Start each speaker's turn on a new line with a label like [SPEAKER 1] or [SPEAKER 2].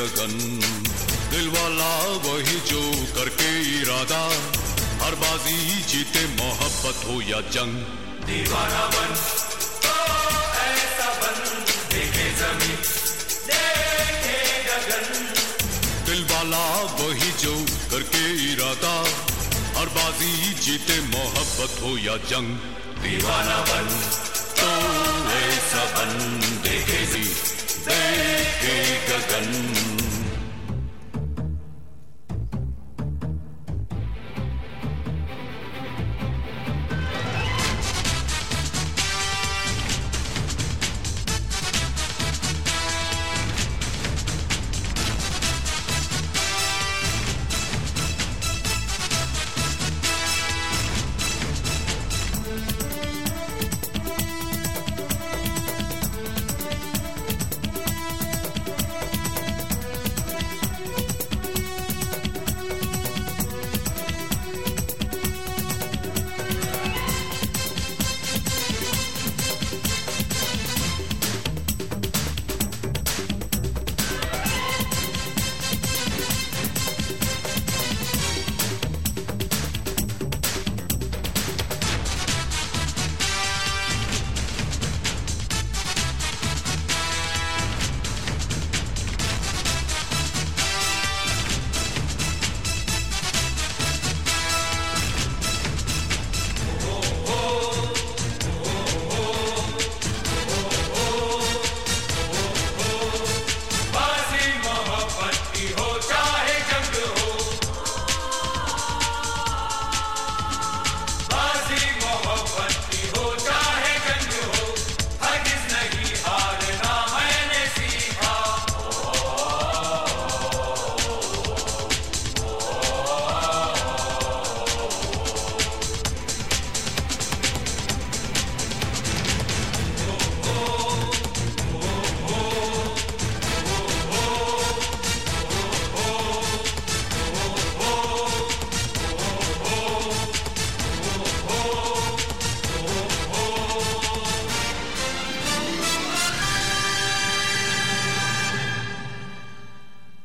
[SPEAKER 1] गगन। दिलवाला वही जो करके इरादा, हर बाजी जीते मोहब्बत हो या जंग।
[SPEAKER 2] दीवाना बन तो ऐसा बन, देखे ज़मीं देखे गगन।
[SPEAKER 1] दिलवाला वही जो करके इरादा, हर बाजी जीते मोहब्बत हो या जंग।
[SPEAKER 2] दीवाना बन
[SPEAKER 1] तो ऐसा बन, देखे ज़मीं देखे गगन।